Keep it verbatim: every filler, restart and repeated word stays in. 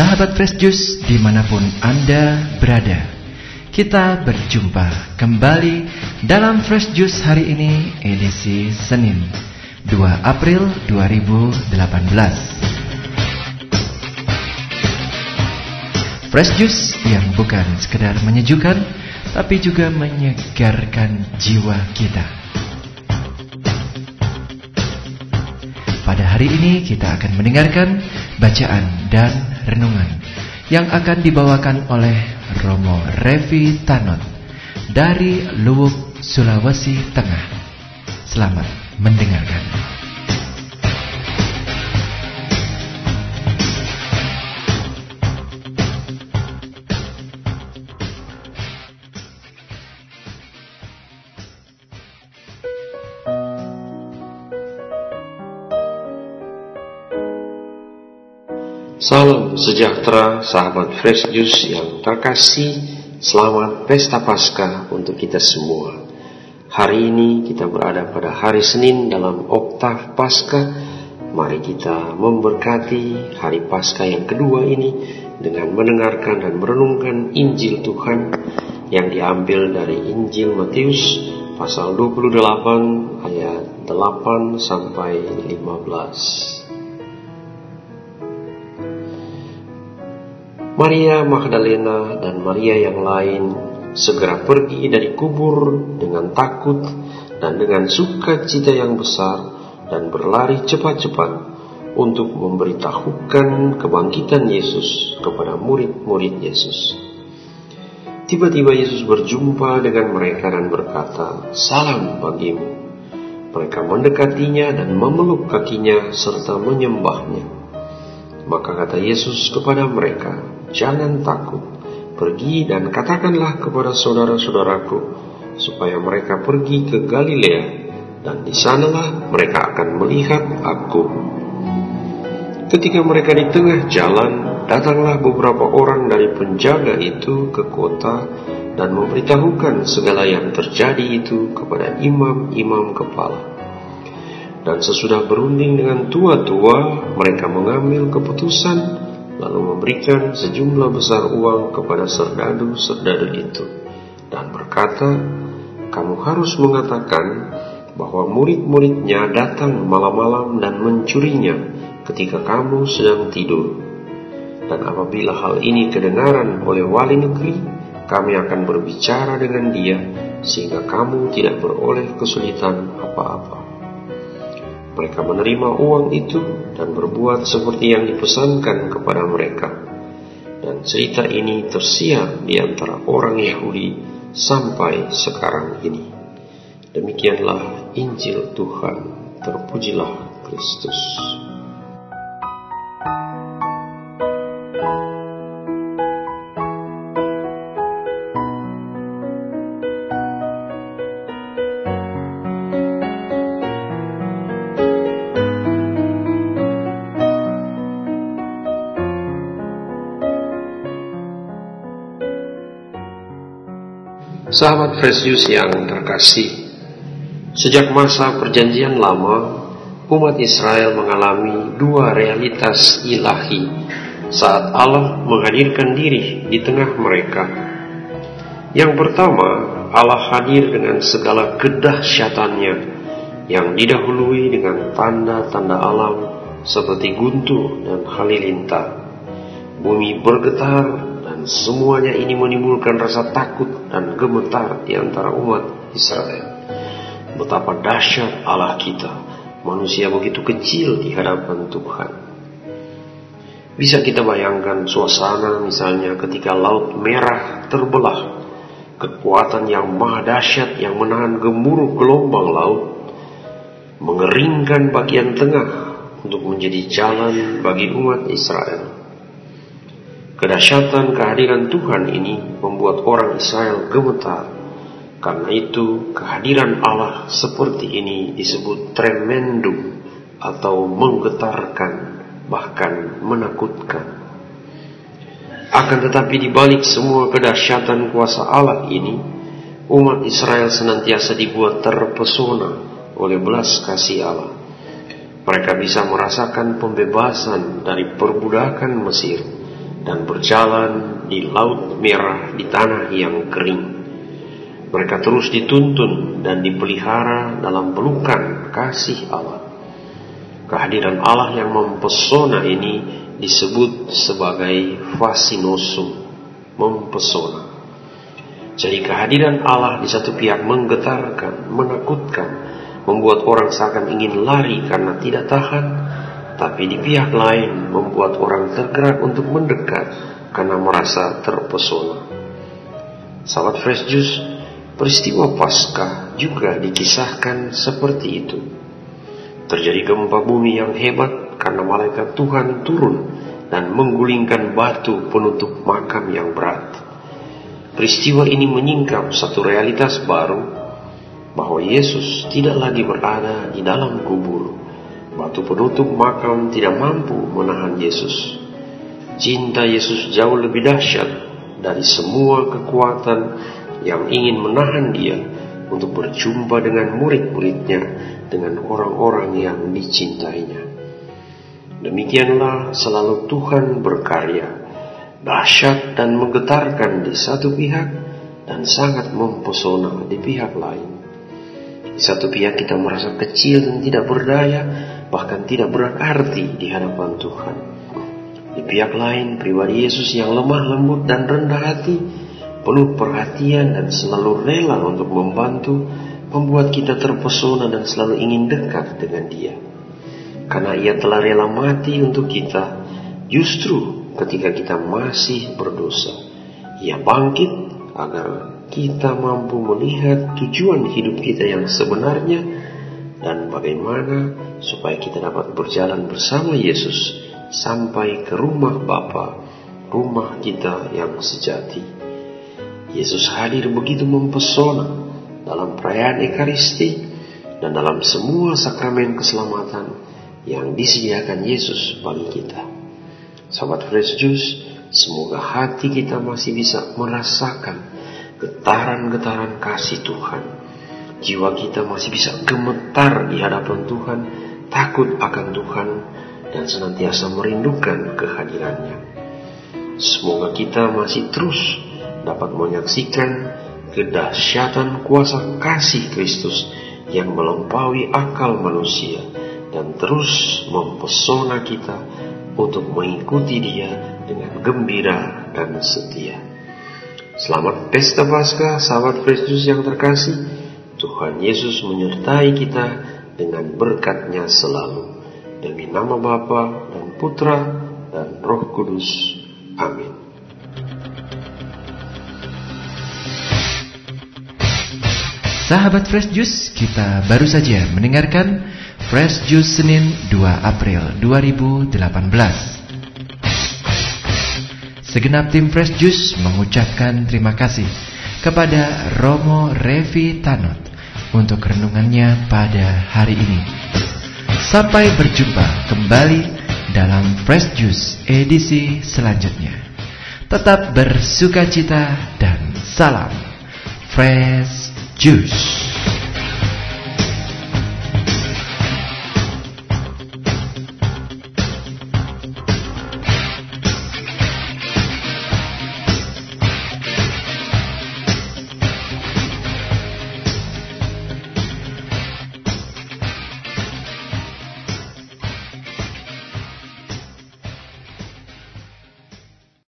Sahabat Fresh Juice dimanapun Anda berada, kita berjumpa kembali dalam Fresh Juice hari ini edisi Senin dua April dua ribu delapan belas. Fresh Juice yang bukan sekedar menyejukkan, tapi juga menyegarkan jiwa kita. Pada hari ini kita akan mendengarkan bacaan dan renungan yang akan dibawakan oleh Romo Revi Tanot dari Luwuk, Sulawesi Tengah. Selamat mendengarkan. Salam sejahtera sahabat Fresh Juice yang terkasih. Selamat Pesta Paskah untuk kita semua. Hari ini kita berada pada hari Senin dalam oktav Paskah. Mari kita memberkati hari Paskah yang kedua ini dengan mendengarkan dan merenungkan Injil Tuhan yang diambil dari Injil Matius pasal dua puluh delapan ayat delapan sampai lima belas. Maria Magdalena dan Maria yang lain segera pergi dari kubur dengan takut dan dengan sukacita yang besar dan berlari cepat-cepat untuk memberitahukan kebangkitan Yesus kepada murid-murid Yesus. Tiba-tiba Yesus berjumpa dengan mereka dan berkata, "Salam bagimu." Mereka mendekatinya dan memeluk kakinya serta menyembahnya. Maka kata Yesus kepada mereka, "Jangan takut, pergi dan katakanlah kepada saudara-saudaraku supaya mereka pergi ke Galilea, dan di sanalah mereka akan melihat Aku." Ketika mereka di tengah jalan, datanglah beberapa orang dari penjaga itu ke kota dan memberitahukan segala yang terjadi itu kepada imam-imam kepala. Dan sesudah berunding dengan tua-tua, mereka mengambil keputusan lalu memberikan sejumlah besar uang kepada serdadu-serdadu itu dan berkata, "Kamu harus mengatakan bahwa murid-muridnya datang malam-malam dan mencurinya ketika kamu sedang tidur. Dan apabila hal ini kedengaran oleh wali negeri, kami akan berbicara dengan dia sehingga kamu tidak beroleh kesulitan apa-apa." Mereka menerima uang itu dan berbuat seperti yang dipesankan kepada mereka. Dan cerita ini tersiar di antara orang Yahudi sampai sekarang ini. Demikianlah Injil Tuhan. Terpujilah Kristus. Sahabat Fresh Juice yang terkasih, sejak masa perjanjian lama, umat Israel mengalami dua realitas ilahi saat Allah menghadirkan diri di tengah mereka. Yang pertama, Allah hadir dengan segala kedahsyatannya yang didahului dengan tanda-tanda alam seperti guntur dan halilintar. Bumi bergetar dan semuanya ini menimbulkan rasa takut dan gemetar di antara umat Israel. Betapa dahsyat Allah kita, manusia begitu kecil di hadapan Tuhan. Bisa kita bayangkan suasana misalnya ketika Laut Merah terbelah, kekuatan yang maha dahsyat yang menahan gemuruh gelombang laut, mengeringkan bagian tengah untuk menjadi jalan bagi umat Israel. Kedahsyatan kehadiran Tuhan ini membuat orang Israel gemetar. Karena itu kehadiran Allah seperti ini disebut tremendum atau menggetarkan, bahkan menakutkan. Akan tetapi di balik semua kedahsyatan kuasa Allah ini, umat Israel senantiasa dibuat terpesona oleh belas kasih Allah. Mereka bisa merasakan pembebasan dari perbudakan Mesir dan berjalan di laut merah di tanah yang kering. Mereka terus dituntun dan dipelihara dalam pelukan kasih Allah. Kehadiran Allah yang mempesona ini disebut sebagai fascinosum, mempesona. Jadi kehadiran Allah di satu pihak menggetarkan, menakutkan, membuat orang seakan ingin lari karena tidak tahan, tapi di pihak lain membuat orang tergerak untuk mendekat karena merasa terpesona. Sahabat Fresh Juice, peristiwa Paskah juga dikisahkan seperti itu. Terjadi gempa bumi yang hebat karena malaikat Tuhan turun dan menggulingkan batu penutup makam yang berat. Peristiwa ini menyingkap satu realitas baru, bahwa Yesus tidak lagi berada di dalam kubur. Batu penutup makam tidak mampu menahan Yesus. Cinta Yesus jauh lebih dahsyat dari semua kekuatan yang ingin menahan dia untuk berjumpa dengan murid-muridnya, dengan orang-orang yang dicintainya. Demikianlah selalu Tuhan berkarya, dahsyat dan menggetarkan di satu pihak dan sangat mempesona di pihak lain. Di satu pihak kita merasa kecil dan tidak berdaya, bahkan tidak berarti di hadapan Tuhan. Di pihak lain, pribadi Yesus yang lemah lembut dan rendah hati, penuh perhatian dan selalu rela untuk membantu, membuat kita terpesona dan selalu ingin dekat dengan Dia. Karena Ia telah rela mati untuk kita, justru ketika kita masih berdosa, Ia bangkit agar kita mampu melihat tujuan hidup kita yang sebenarnya dan bagaimana supaya kita dapat berjalan bersama Yesus sampai ke rumah Bapa, rumah kita yang sejati. Yesus hadir begitu mempesona dalam perayaan Ekaristi dan dalam semua sakramen keselamatan yang disediakan Yesus bagi kita. Sahabat Fresh Juice, semoga hati kita masih bisa merasakan getaran-getaran kasih Tuhan. Jiwa kita masih bisa gemetar di hadapan Tuhan, takut akan Tuhan, dan senantiasa merindukan kehadirannya. Semoga kita masih terus dapat menyaksikan kedahsyatan kuasa kasih Kristus yang melampaui akal manusia dan terus mempesona kita untuk mengikuti Dia dengan gembira dan setia. Selamat Pesta Paskah, sahabat Fresh Juice yang terkasih. Tuhan Yesus menyertai kita dengan berkat-Nya selalu. Demi nama Bapa dan Putra dan Roh Kudus. Amin. Sahabat Fresh Juice, kita baru saja mendengarkan Fresh Juice Senin dua April dua ribu delapan belas. Segenap tim Fresh Juice mengucapkan terima kasih kepada Romo Revi Tanot untuk renungannya pada hari ini. Sampai berjumpa kembali dalam Fresh Juice edisi selanjutnya. Tetap bersukacita dan salam Fresh Juice.